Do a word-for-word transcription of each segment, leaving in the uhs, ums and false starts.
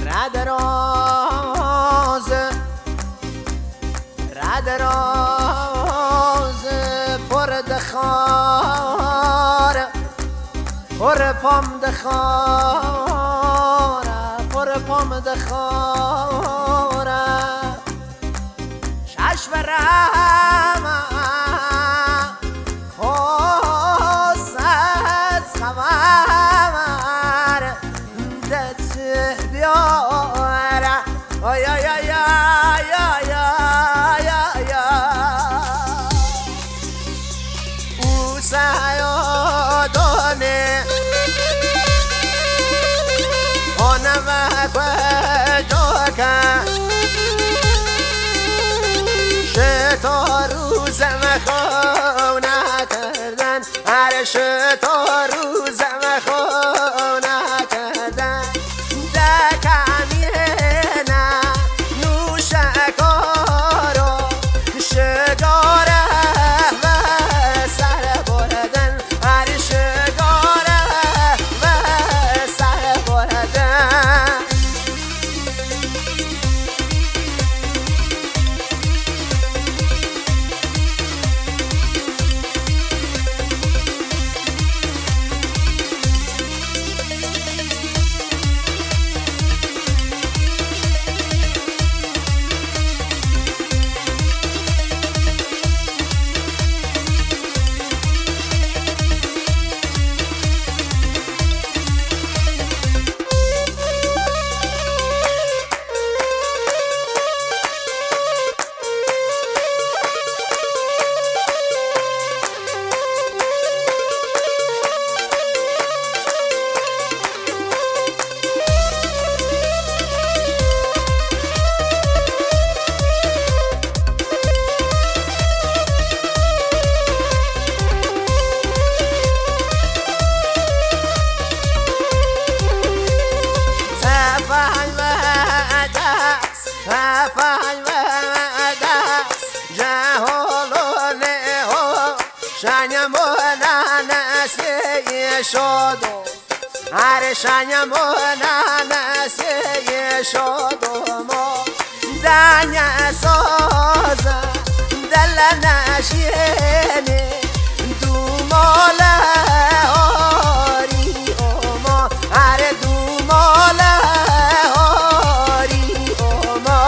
رد راز رد راز پر دخار پر پام دخار پر پام دخار شش برم کاسد خبر دست بیاره آی آی آی آی آی آی او سیادانه آنم کجا کن شتا روز مخونه کردن هر شتا روز مخونه کردن دکمیه نوش کارو شگاره و سر بردن هر شگاره و سر بردن شادو هر شنمونه نسیه شادو ما دنیا سازه دل نشینه دو ماله آری اوما هر دو ماله آری اوما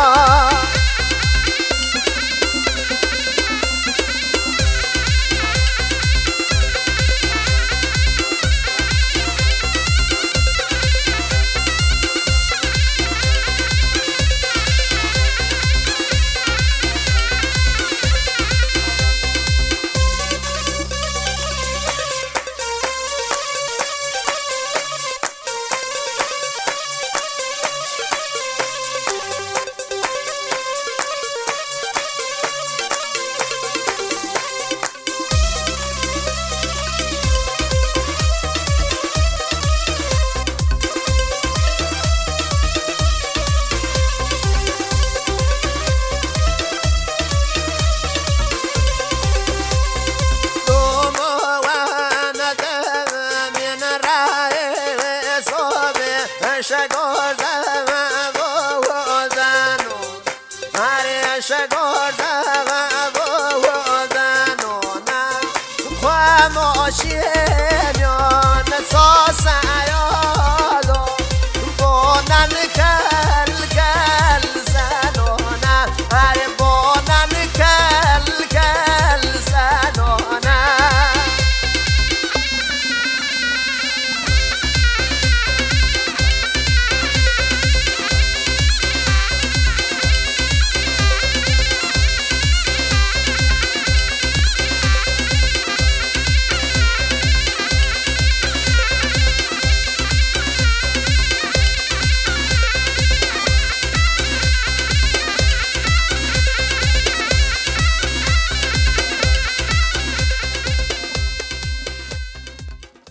شگار زم بودنو هر شگار زم بودنو نه خواهماشیه